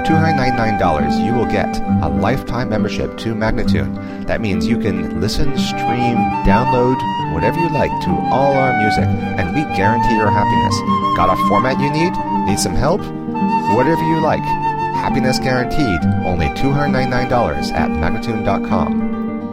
$299, you will get a lifetime membership to Magnatune. That means you can listen, stream, download, whatever you like to all our music, and we guarantee your happiness. Got a format you need? Need some help? Whatever you like. Happiness guaranteed. Only $299 at Magnatune.com.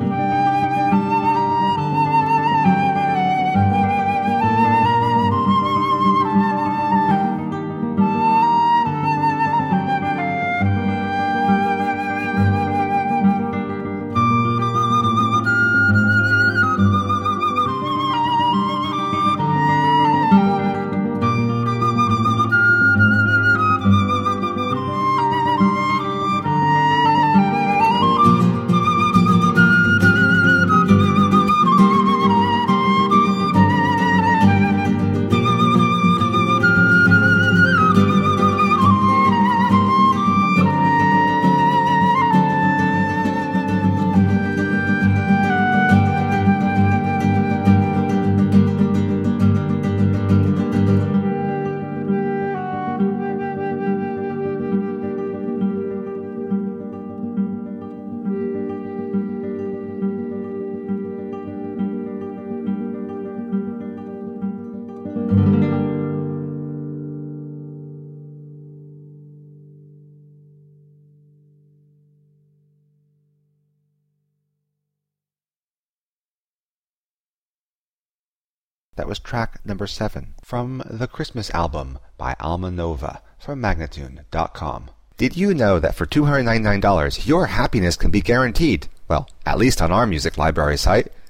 That was track number 7 from the Christmas album by Alma Nova from Magnatune.com. Did you know that for $299 your happiness can be guaranteed? Well, at least on our music library site.